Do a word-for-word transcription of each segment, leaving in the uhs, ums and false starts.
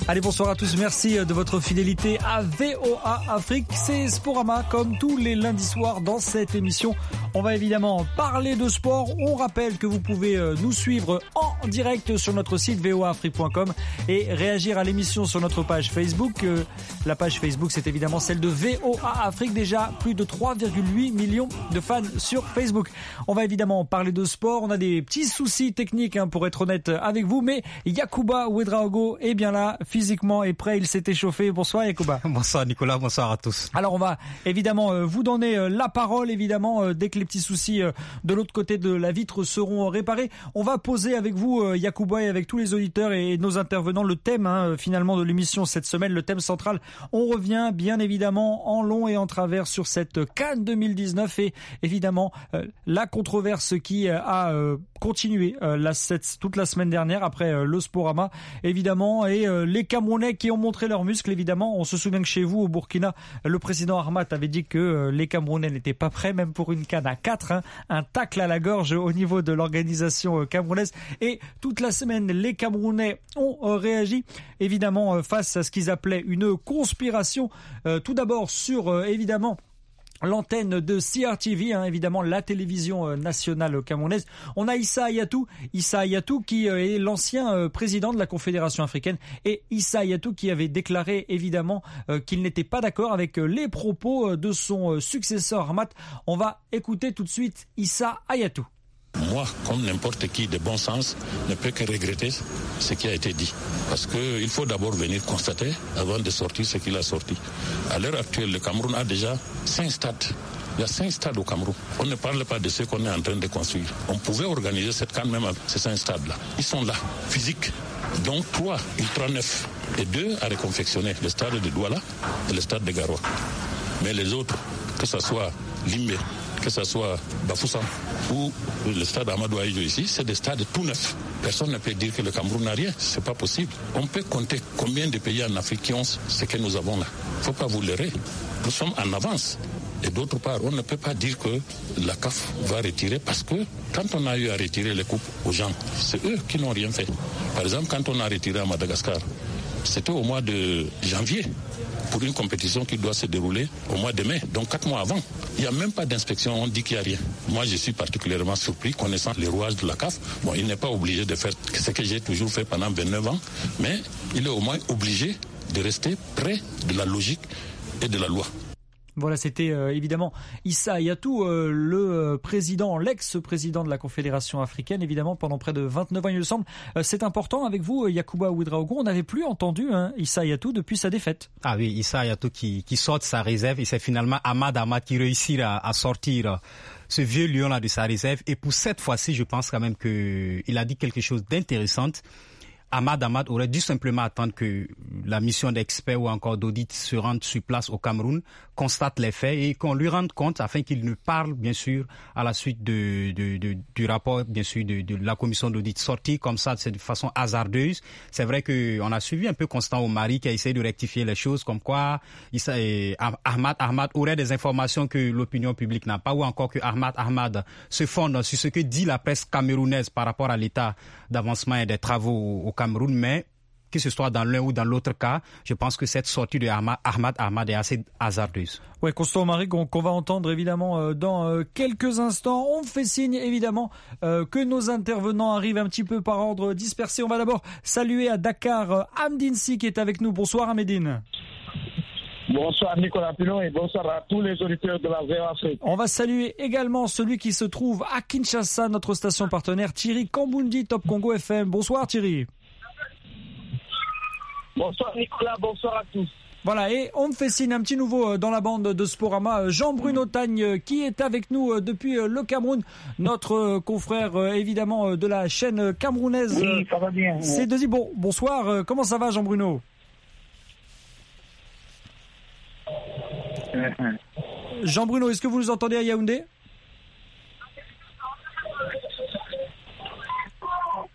Allez, bonsoir à tous, merci de votre fidélité à V O A Afrique. C'est Sporama, comme tous les lundis soirs dans cette émission. On va évidemment parler de sport. On rappelle que vous pouvez nous suivre en direct sur notre site v o a afrique point com et réagir à l'émission sur notre page Facebook. La page Facebook, c'est évidemment celle de V O A Afrique. Déjà plus de trois virgule huit millions de fans sur Facebook. On va évidemment parler de sport. On a des petits soucis techniques, hein, pour être honnête avec vous, mais Yacouba Ouedraogo est bien là, physiquement est prêt, il s'est échauffé. Bonsoir Yacouba. Bonsoir Nicolas, bonsoir à tous. Alors on va évidemment euh, vous donner euh, la parole, évidemment, euh, dès que les petits soucis euh, de l'autre côté de la vitre seront réparés. On va poser avec vous, euh, Yacouba, et avec tous les auditeurs et nos intervenants, le thème, hein, finalement, de l'émission cette semaine, le thème central. On revient bien évidemment en long et en travers sur cette CAN deux mille dix-neuf et évidemment euh, la controverse qui euh, a euh, continué euh, la, cette, toute la semaine dernière après euh, le Sporama, évidemment, et euh, les Camerounais qui ont montré leurs muscles, évidemment. On se souvient que chez vous, au Burkina, le président Ahmad avait dit que euh, les Camerounais n'étaient pas prêts, même pour une CAN à quatre, hein, un tacle à la gorge au niveau de l'organisation euh, camerounaise. Et toute la semaine, les Camerounais ont euh, réagi, évidemment, euh, face à ce qu'ils appelaient une conspiration. Euh, tout d'abord sur, euh, évidemment, l'antenne de C R T V, hein, évidemment la télévision euh, nationale camerounaise. On a Issa Hayatou, Issa Hayatou qui euh, est l'ancien euh, président de la Confédération africaine, et Issa Hayatou qui avait déclaré évidemment euh, qu'il n'était pas d'accord avec euh, les propos euh, de son euh, successeur Ahmad. On va écouter tout de suite Issa Hayatou. Moi, comme n'importe qui de bon sens, ne peut que regretter ce qui a été dit. Parce qu'il faut d'abord venir constater avant de sortir ce qu'il a sorti. À l'heure actuelle, le Cameroun a déjà cinq stades. Il y a cinq stades au Cameroun. On ne parle pas de ce qu'on est en train de construire. On pouvait organiser cette CAN même avec ces cinq stades-là. Ils sont là, physiques. Donc trois ultra neufs et deux à reconfectionner. Le stade de Douala et le stade de Garoua. Mais les autres, que ce soit Limbe, que ce soit Bafoussam ou le stade Amadou Ahidjo ici, c'est des stades tout neufs. Personne ne peut dire que le Cameroun n'a rien. C'est pas possible. On peut compter combien de pays en Afrique qui ont ce que nous avons là. Il ne faut pas vous leurrer. Nous sommes en avance. Et d'autre part, on ne peut pas dire que la C A F va retirer, parce que quand on a eu à retirer les coupes aux gens, c'est eux qui n'ont rien fait. Par exemple, quand on a retiré à Madagascar, c'était au mois de janvier, pour une compétition qui doit se dérouler au mois de mai, donc quatre mois avant. Il n'y a même pas d'inspection, on dit qu'il n'y a rien. Moi, je suis particulièrement surpris, connaissant les rouages de la C A F. Bon, il n'est pas obligé de faire ce que j'ai toujours fait pendant vingt-neuf ans, mais il est au moins obligé de rester près de la logique et de la loi. Voilà, c'était euh, évidemment Issa Hayatou, euh, le euh, président, l'ex-président de la Confédération africaine, évidemment, pendant près de vingt-neuf ans, il me semble. Euh, c'est important avec vous, Yacouba Ouedraogo. On n'avait plus entendu, hein, Issa Hayatou depuis sa défaite. Ah oui, Issa Hayatou qui, qui sort de sa réserve, et c'est finalement Ahmad Ahmad qui réussit à, à sortir ce vieux lion-là de sa réserve. Et pour cette fois-ci, je pense quand même que il a dit quelque chose d'intéressant. Ahmad Ahmad aurait dû simplement attendre que la mission d'experts ou encore d'audit se rende sur place au Cameroun, constate les faits et qu'on lui rende compte afin qu'il ne parle, bien sûr, à la suite de, de, de, du rapport, bien sûr, de, de la commission d'audit sortie comme ça, de façon hasardeuse. C'est vrai qu'on a suivi un peu Constant Omari qui a essayé de rectifier les choses, comme quoi Issa et Ahmad Ahmad aurait des informations que l'opinion publique n'a pas, ou encore que Ahmad Ahmad se fonde sur ce que dit la presse camerounaise par rapport à l'état d'avancement et des travaux au Cameroun, mais que ce soit dans l'un ou dans l'autre cas, je pense que cette sortie de Ahmad Ahmad est assez hasardeuse. Oui, Constant Omari, qu'on, qu'on va entendre évidemment euh, dans euh, quelques instants. On fait signe évidemment euh, que nos intervenants arrivent un petit peu par ordre dispersé. On va d'abord saluer à Dakar euh, Amdinsi qui est avec nous. Bonsoir Amédine. Bonsoir Nicolas Pilon et bonsoir à tous les auditeurs de la V O A Afrique. On va saluer également celui qui se trouve à Kinshasa, notre station partenaire, Thierry Kambundi, Top Congo F M. Bonsoir Thierry. Bonsoir Nicolas, bonsoir à tous. Voilà, et on me fait signe un petit nouveau dans la bande de Sporama, Jean-Bruno Tagne qui est avec nous depuis le Cameroun, notre confrère évidemment de la chaîne camerounaise. Oui, ça va bien. C'est de bon, bonsoir, comment ça va Jean-Bruno? Jean-Bruno, est-ce que vous nous entendez à Yaoundé?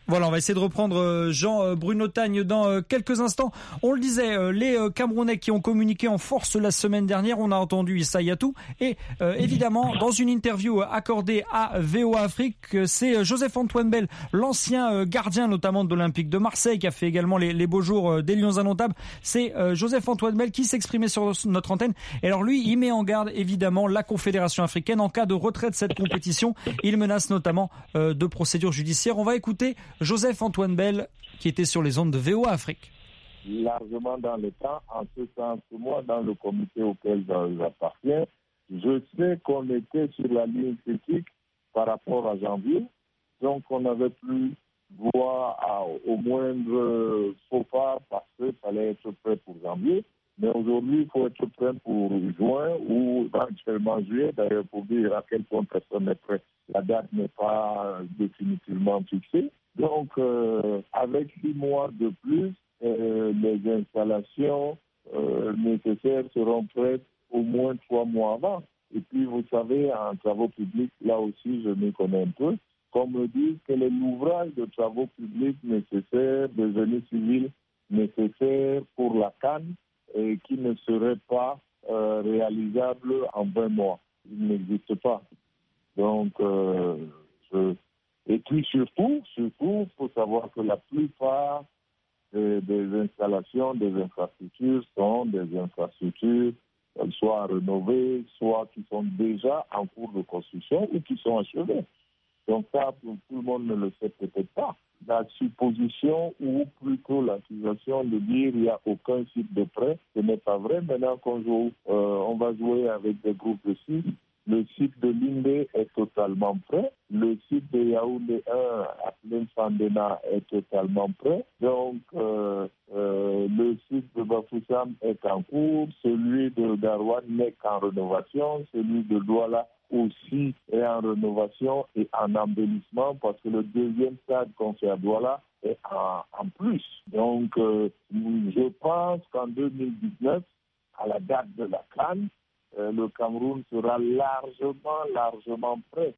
Voilà, on va essayer de reprendre Jean Bruno Tagne dans quelques instants. On le disait, les Camerounais qui ont communiqué en force la semaine dernière, on a entendu Issa Yatou et euh, évidemment dans une interview accordée à V O A Afrique, c'est Joseph-Antoine Bell, l'ancien gardien notamment de l'Olympique de Marseille qui a fait également les, les beaux jours des Lions indomptables. C'est euh, Joseph-Antoine Bell qui s'exprimait sur notre antenne. Et alors lui, il met en garde évidemment la Confédération africaine en cas de retrait de cette compétition. Il menace notamment euh, de procédures judiciaires. On va écouter Joseph-Antoine Bell qui était sur les ondes de V O A Afrique. Largement dans le temps, en ce sens que moi, dans le comité auquel j'appartiens, je sais qu'on était sur la ligne critique par rapport à janvier, donc on n'avait plus droit à, au moindre faux pas parce qu'il fallait être prêt pour janvier. Mais aujourd'hui, il faut être prêt pour juin ou éventuellement juillet, d'ailleurs pour dire à quel point personne n'est prêt. La date n'est pas définitivement fixée. Donc, euh, avec six mois de plus, euh, les installations euh, nécessaires seront prêtes au moins trois mois avant. Et puis, vous savez, en travaux publics, là aussi, je m'y connais un peu, qu'on me dit quel est l'ouvrage de travaux publics nécessaires, de génie civil nécessaire pour la CAN, et qui ne serait pas euh, réalisable en vingt mois. Il n'existe pas. Donc, euh, je... et puis surtout, surtout, il faut savoir que la plupart des, des installations, des infrastructures sont des infrastructures euh, soit rénovées, soit qui sont déjà en cours de construction ou qui sont achevées. Donc ça, tout le monde ne le sait peut-être pas. La supposition ou plutôt l'accusation de dire qu'il n'y a aucun site de prêt, ce n'est pas vrai. Maintenant qu'on joue, euh, on va jouer avec des groupes de six. Le site de Lindé est totalement prêt. Le site de Yaoundé un à Plein-Fandena est totalement prêt. Donc, euh, euh, le site de Bafoussam est en cours. Celui de Garouane n'est qu'en rénovation. Celui de Douala aussi est en rénovation et en embellissement parce que le deuxième stade qu'on fait à Douala est en, en plus. Donc, euh, je pense qu'en deux mille dix-neuf, à la date de la CAN, euh, le Cameroun sera largement, largement prêt.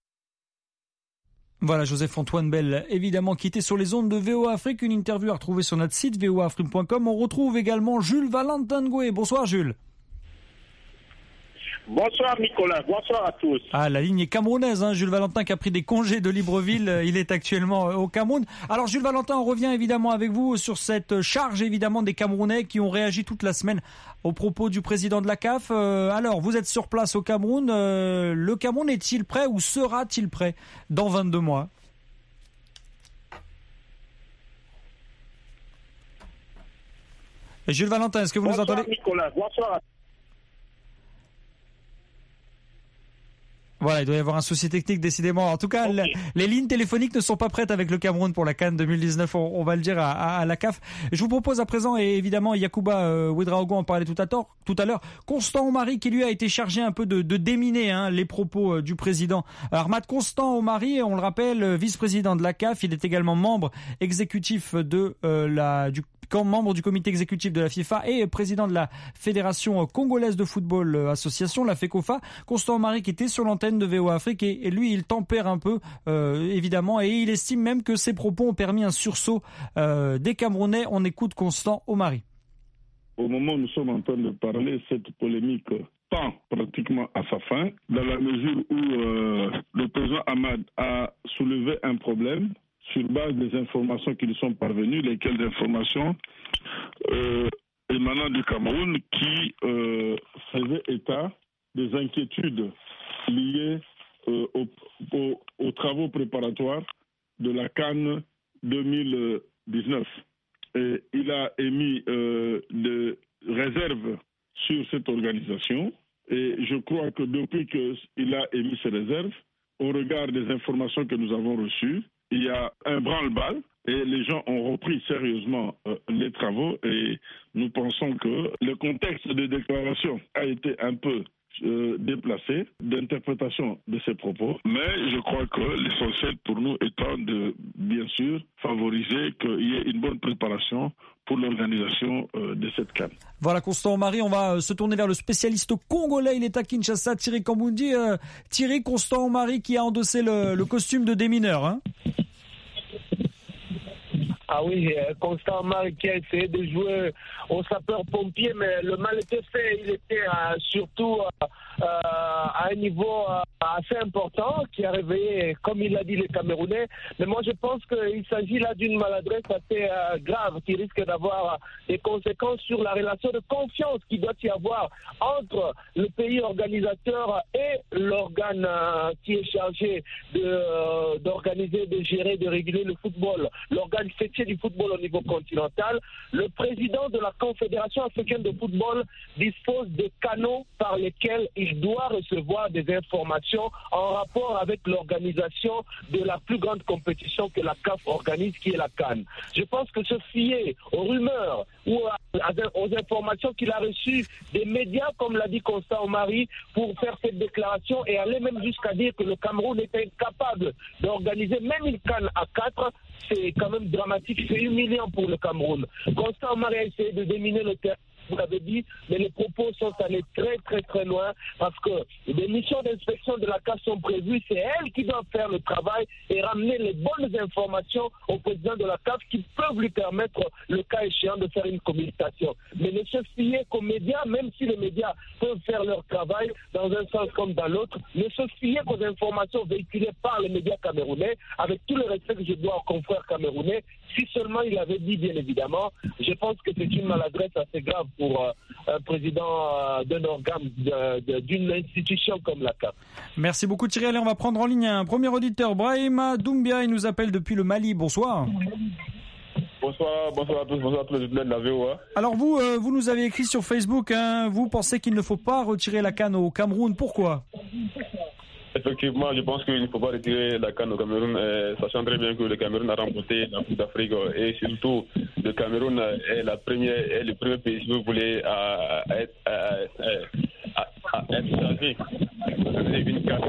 Voilà, Joseph-Antoine Bell, évidemment, qui était sur les ondes de V O A Afrique. Une interview à retrouver sur notre site v o a afrique point com. On retrouve également Jules Valentin Ngoué. Bonsoir, Jules. Bonsoir Nicolas, bonsoir à tous. Ah, la ligne est camerounaise, hein. Jules Valentin qui a pris des congés de Libreville, il est actuellement au Cameroun. Alors Jules Valentin, on revient évidemment avec vous sur cette charge évidemment des Camerounais qui ont réagi toute la semaine au propos du président de la C A F. Euh, alors vous êtes sur place au Cameroun, euh, le Cameroun est-il prêt ou sera-t-il prêt dans vingt-deux mois ? Et Jules Valentin, est-ce que vous bonsoir, nous entendez ? Nicolas, bonsoir à tous. Voilà, il doit y avoir un souci technique décidément. En tout cas, okay. la, les lignes téléphoniques ne sont pas prêtes avec le Cameroun pour la CAN deux mille dix-neuf, on, on va le dire à, à, à la C A F. Je vous propose à présent, et évidemment Yacouba euh, Ouedraogo en parlait tout à, tort, tout à l'heure, Constant Omari qui lui a été chargé un peu de, de déminer hein, les propos euh, du président. Ahmad Constant Omari, on le rappelle, euh, vice-président de la C A F, il est également membre exécutif de euh, la du membre du comité exécutif de la FIFA et président de la Fédération congolaise de football association, la FECOFA. Constant Omari qui était sur l'antenne de V O A Afrique et, et lui il tempère un peu euh, évidemment et il estime même que ses propos ont permis un sursaut euh, des Camerounais. On écoute Constant Omari. Au moment où nous sommes en train de parler, cette polémique tend pratiquement à sa fin, dans la mesure où euh, le président Ahmad a soulevé un problème sur base des informations qui nous sont parvenues, lesquelles informations euh, émanant du Cameroun qui euh, faisaient état des inquiétudes liées euh, aux, aux, aux travaux préparatoires de la CAN deux mille dix-neuf. Et il a émis euh, des réserves sur cette organisation et je crois que depuis qu'il a émis ces réserves, au regard des informations que nous avons reçues, il y a un branle-bas et les gens ont repris sérieusement euh, les travaux et nous pensons que le contexte de déclaration a été un peu euh, déplacé d'interprétation de ces propos. Mais je crois que l'essentiel pour nous étant de, bien sûr, favoriser qu'il y ait une bonne préparation pour l'organisation euh, de cette CAN. Voilà, Constant Omari, on va euh, se tourner vers le spécialiste congolais, il est à Kinshasa, Thierry Kambundi. Euh, Thierry, Constant Omari qui a endossé le, le costume de démineur, hein. Ah oui, Constant Omar qui a essayé de jouer au sapeur-pompier, mais le mal était fait. Il était euh, surtout euh, euh, à un niveau euh, assez important qui a réveillé, comme il l'a dit, les Camerounais. Mais moi, je pense qu'il s'agit là d'une maladresse assez euh, grave qui risque d'avoir des conséquences sur la relation de confiance qu'il doit y avoir entre le pays organisateur et l'organe euh, qui est chargé de, euh, d'organiser, de gérer, de réguler le football. L'organe fêtier du football au niveau continental. Le président de la Confédération africaine de football dispose de canaux par lesquels il doit recevoir des informations en rapport avec l'organisation de la plus grande compétition que la C A F organise, qui est la CAN. Je pense que se fier aux rumeurs ou aux informations qu'il a reçues des médias, comme l'a dit Constant Omari, pour faire cette déclaration et aller même jusqu'à dire que le Cameroun est incapable d'organiser même une CAN à quatre, c'est quand même dramatique, c'est humiliant pour le Cameroun. Constant Omari a essayé de déminer le terrain, vous l'avez dit, mais les propos sont allés très très très loin parce que les missions d'inspection de la C A F sont prévues, c'est elle qui doit faire le travail et ramener les bonnes informations au président de la C A F qui peuvent lui permettre, le cas échéant, de faire une communication. Mais ne se fier qu'aux médias, même si les médias peuvent faire leur travail dans un sens comme dans l'autre, ne se fier qu'aux informations véhiculées par les médias camerounais, avec tout le respect que je dois aux confrères camerounais. Si seulement il avait dit, bien évidemment, je pense que c'est une maladresse assez grave pour euh, un président euh, d'un organe, de, de, d'une institution comme la C A F. Merci beaucoup Thierry. Allez, on va prendre en ligne un premier auditeur, Brahima Doumbia, il nous appelle depuis le Mali. Bonsoir. Bonsoir, bonsoir à tous, bonsoir à tous les auditeurs de la V O A. Alors vous, euh, vous nous avez écrit sur Facebook, hein, vous pensez qu'il ne faut pas retirer la CAN au Cameroun, pourquoi ? Effectivement, je pense qu'il ne faut pas retirer la CAN au Cameroun, euh, sachant très bien que le Cameroun a remporté la Coupe d'Afrique euh, et surtout le Cameroun est, la première, est le premier pays, si vous voulez, à, à, être, à, à, à être chargé d'une CAN.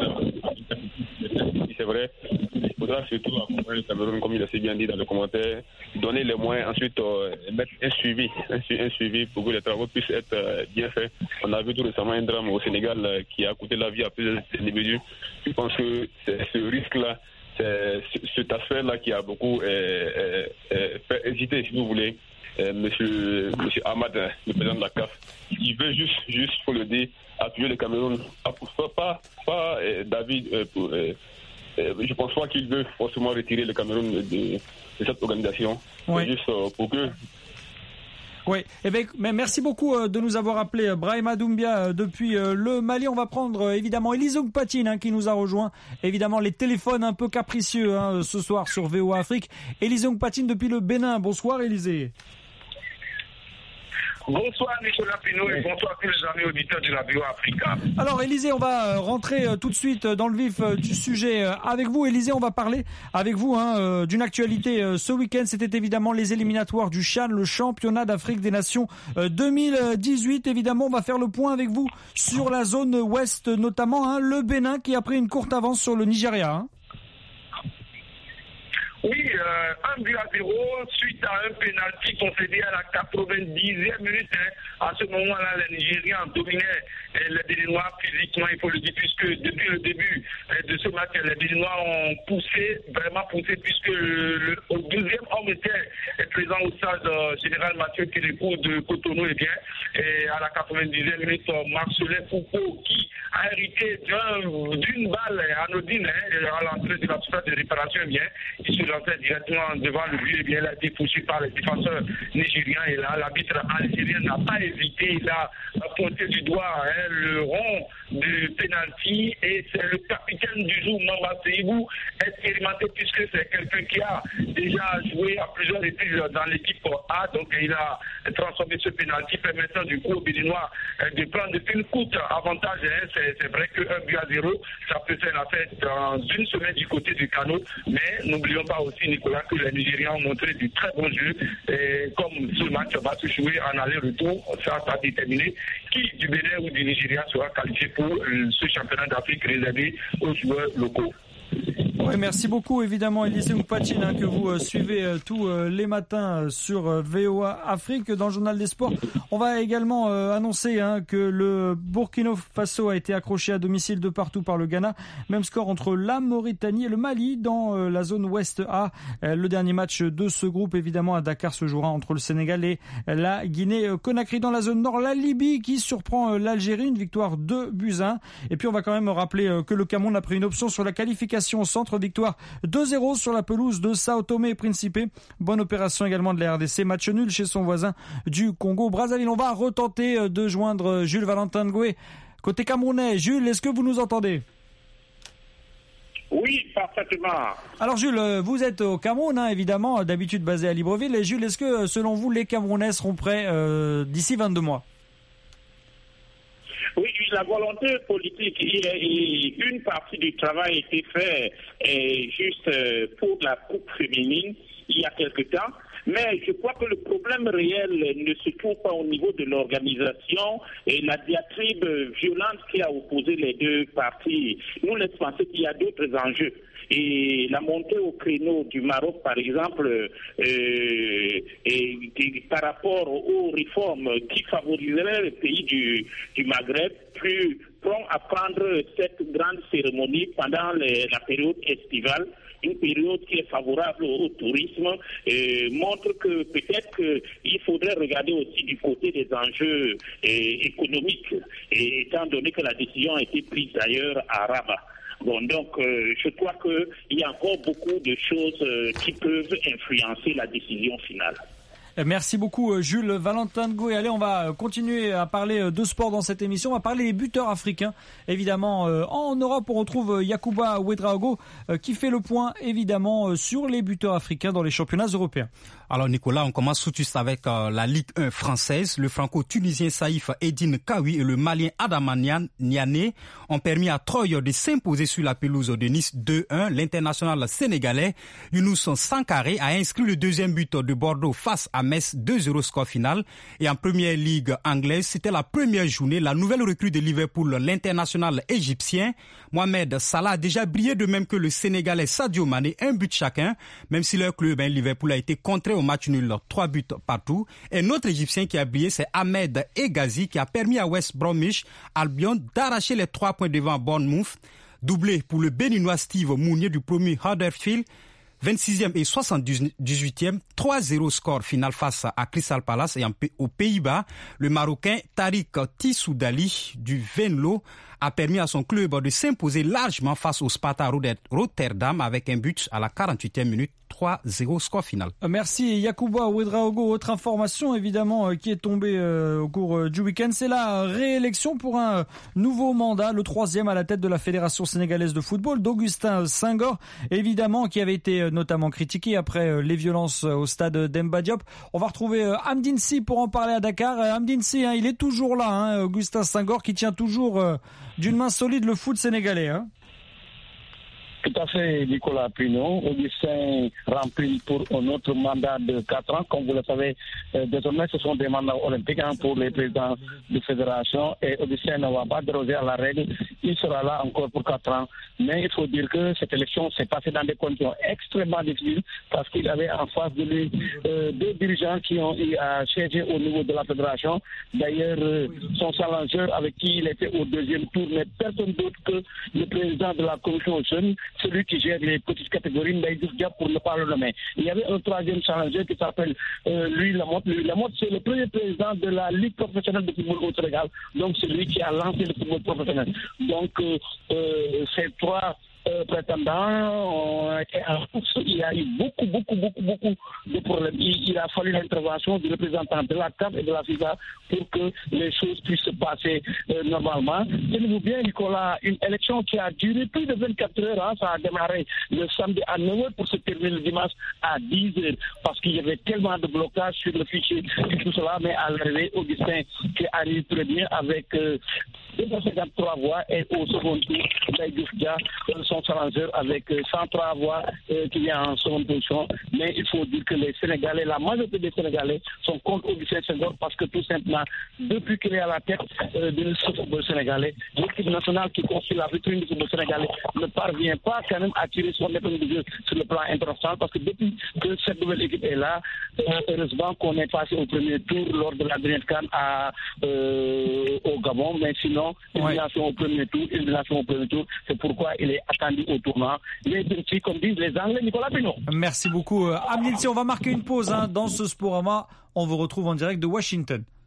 C'est vrai, il faudra surtout accompagner le Cameroun, comme il a si bien dit dans le commentaire, donner les moyens, ensuite euh, mettre un suivi, un, un suivi pour que les travaux puissent être euh, bien faits. On a vu tout récemment un drame au Sénégal euh, qui a coûté la vie à plusieurs individus. Je pense que c'est ce risque-là, c'est cet aspect-là qui a beaucoup euh, euh, fait hésiter, si vous voulez, euh, monsieur, monsieur Ahmad, le président de la C A F. Il veut juste, juste, faut le dire, appuyer le Cameroun. Pas, pas, pas euh, David, euh, pour, euh, euh, je pense pas qu'il veut forcément retirer le Cameroun de, de cette organisation. Oui. C'est juste euh, pour que... Oui, eh bien, mais merci beaucoup de nous avoir appelé Brahima Doumbia depuis le Mali. On va prendre évidemment Élisée Patine hein, qui nous a rejoint. Évidemment, les téléphones un peu capricieux hein, ce soir sur V O A Afrique. Élisée Patine depuis le Bénin. Bonsoir Élisée. Bonsoir Nicolas Pinot et bonsoir à tous les amis auditeurs de la V O A Africa. Alors Élisée, on va rentrer tout de suite dans le vif du sujet avec vous. Élisée, on va parler avec vous hein, d'une actualité ce week-end. C'était évidemment les éliminatoires du CHAN, le championnat d'Afrique des Nations deux mille dix-huit. Évidemment, on va faire le point avec vous sur la zone ouest, notamment hein, le Bénin qui a pris une courte avance sur le Nigeria. Hein. Oui, euh, un but à zéro suite à un pénalty concédé à la quatre-vingt-dixième minute. Hein. À ce moment-là, les Nigérians dominaient les Béninois physiquement, il faut le dire, puisque depuis le début de ce match, les Béninois ont poussé, vraiment poussé, puisque le, le au deuxième homme était présent au stade euh, général Mathieu Kérékou de Cotonou, et bien, et à la quatre-vingt-dixième minute, Marcelin Foucault, qui a hérité d'un, d'une balle anodine hein, à l'entrée de la surface de réparation, et bien, il se lançait directement devant le but, et bien, il a été poussé par les défenseurs nigériens, et là, l'arbitre algérien n'a pas hésité, il a pointé du doigt hein, le rond du penalty, et c'est le capitaine du jour, Mamba Seibou, expérimenté, puisque c'est quelqu'un qui a déjà joué à plusieurs reprises dans l'équipe A, donc il a transformé ce penalty, permettant du coup aux Béninois de prendre une courte avantage. Hein. C'est, c'est vrai qu'un but à zéro, ça peut faire la fête dans une semaine du côté du canot, mais n'oublions pas aussi, Nicolas, que les Nigériens ont montré du très bon jeu, et comme ce match va se jouer en aller-retour, ça va déterminer qui du Bénin ou du Nigeria sera qualifié pour ce championnat d'Afrique réservé aux joueurs locaux. Oui, merci beaucoup évidemment Élisée Moupatchine hein, que vous euh, suivez euh, tous euh, les matins euh, sur euh, V O A Afrique dans le journal des sports. On va également euh, annoncer hein, que le Burkina Faso a été accroché à domicile de partout par le Ghana. Même score entre la Mauritanie et le Mali dans euh, la zone Ouest A. Euh, le dernier match de ce groupe évidemment à Dakar se jouera entre le Sénégal et la Guinée-Conakry. Dans la zone Nord, la Libye qui surprend euh, l'Algérie, une victoire deux buts à un. Et puis on va quand même rappeler euh, que le Cameroun a pris une option sur la qualification au centre. Victoire deux zéro sur la pelouse de Sao Tomé et Principe. Bonne opération également de la R D C. Match nul chez son voisin du Congo-Brazzaville. On va retenter de joindre Jules Valentin Ngoué. Côté camerounais, Jules, est-ce que vous nous entendez ? Oui, parfaitement. Alors Jules, vous êtes au Cameroun, hein, évidemment, d'habitude basé à Libreville. Et Jules, est-ce que selon vous, les Camerounais seront prêts euh, d'ici vingt-deux mois ? Oui, la volonté politique, et une partie du travail a été fait et juste pour la Coupe féminine il y a quelque temps. Mais je crois que le problème réel ne se trouve pas au niveau de l'organisation et la diatribe violente qui a opposé les deux parties nous laisse penser qu'il y a d'autres enjeux. Et la montée au créneau du Maroc, par exemple, euh, et, et par rapport aux réformes qui favoriseraient les pays du, du Maghreb, plus prompt à prendre cette grande cérémonie pendant les, la période estivale, une période qui est favorable au tourisme, et montre que peut-être qu'il faudrait regarder aussi du côté des enjeux et, économiques, et, étant donné que la décision a été prise d'ailleurs à Rabat. Bon, donc, euh, je crois qu'il y a encore beaucoup de choses euh, qui peuvent influencer la décision finale. Merci beaucoup Jules Valentin Ngoué. Allez, on va continuer à parler de sport dans cette émission. On va parler des buteurs africains. Évidemment, en Europe, on retrouve Yacouba Ouedraogo qui fait le point, évidemment, sur les buteurs africains dans les championnats européens. Alors Nicolas, on commence tout de suite avec euh, la Ligue un française. Le franco-tunisien Saïf Eddine Kawi et le malien Adama Niane ont permis à Troyes de s'imposer sur la pelouse de Nice deux un. L'international sénégalais Younous Sankaré a inscrit le deuxième but de Bordeaux face à Metz, deux zéro score final. Et en première ligue anglaise, c'était la première journée. La nouvelle recrue de Liverpool, l'international égyptien Mohamed Salah a déjà brillé, de même que le sénégalais Sadio Mané, un but chacun, même si leur club, hein, Liverpool, a été contré au match nul, trois buts partout. Et notre égyptien qui a brillé, c'est Ahmed Egazi, qui a permis à West Bromwich Albion d'arracher les trois points devant Bournemouth. Doublé pour le béninois Steve Mounier du premier Huddersfield. vingt-sixième et soixante-dix-huitième, trois zéro score final face à Crystal Palace. Et aux Pays-Bas, le Marocain Tariq Tissoudali du Venlo a permis à son club de s'imposer largement face au Sparta Rotterdam avec un but à la quarante-huitième minute. trois zéro score final. Merci Yacouba Ouedraogo. Autre information évidemment qui est tombée euh, au cours euh, du week-end, c'est la réélection pour un euh, nouveau mandat, le troisième à la tête de la Fédération sénégalaise de football, d'Augustin Senghor, évidemment qui avait été euh, notamment critiqué après euh, les violences euh, au stade d'Emba Diop. On va retrouver euh, Amdine Sy pour en parler à Dakar. Euh, Amdine Sy, hein, il est toujours là, hein, Augustin Senghor qui tient toujours euh, d'une main solide le foot sénégalais. Hein. Tout à fait, Nicolas Pignon. Augustin remplit pour un autre mandat de quatre ans. Comme vous le savez, euh, désormais, ce sont des mandats olympiques hein, pour les présidents de fédération. Et Augustin ne va pas déroger à la règle. Il sera là encore pour quatre ans. Mais il faut dire que cette élection s'est passée dans des conditions extrêmement difficiles parce qu'il avait en face de lui euh, deux dirigeants qui ont eu à siéger au niveau de la fédération. D'ailleurs, euh, son challenger avec qui il était au deuxième tour n'est personne d'autre que le président de la commission jeune, celui qui gère les petites catégories, Ndaïdou Diab, pour ne pas le nommer. Il y avait un troisième challenger qui s'appelle euh, Louis Lamotte. Louis Lamotte, c'est le premier président de la Ligue professionnelle de football au Sénégal. Donc, c'est lui qui a lancé le football professionnel. Donc, euh, euh, ces trois Euh, prétendants ont été en course. Il y a eu beaucoup, beaucoup, beaucoup, beaucoup de problèmes. Il, il a fallu l'intervention du représentant de la C A F et de la FIFA pour que les choses puissent se passer euh, normalement. Tenez-vous bien, Nicolas, une élection qui a duré plus de vingt-quatre heures. Hein, ça a démarré le samedi à neuf heures pour se terminer le dimanche à dix heures parce qu'il y avait tellement de blocages sur le fichier et tout cela. Mais à l'arrivée, Augustin qui arrive très bien avec... Euh, deux cent cinquante-trois voix et au second tour, Baïdouf Dia, son challenger avec cent trois voix euh, qui est en seconde position. Mais il faut dire que les Sénégalais, la majorité des Sénégalais sont contre Augustin Senghor parce que tout simplement, depuis qu'il est à la tête euh, de ce football sénégalais, l'équipe nationale qui construit la vitrine du football sénégalais ne parvient pas quand même à tirer son épingle du jeu sur le plan international parce que depuis que cette nouvelle équipe est là, euh, heureusement qu'on est passé au premier tour lors de la dernière CAN à, euh, au Gabon, mais sinon, élimination ouais. au premier tour, élimination au premier tour, c'est pourquoi il est attendu au tournant. Il est petit, comme disent les Anglais, Nicolas Pino. Merci beaucoup, Amnilsi. On va marquer une pause hein, dans ce Sporama. On vous retrouve en direct de Washington.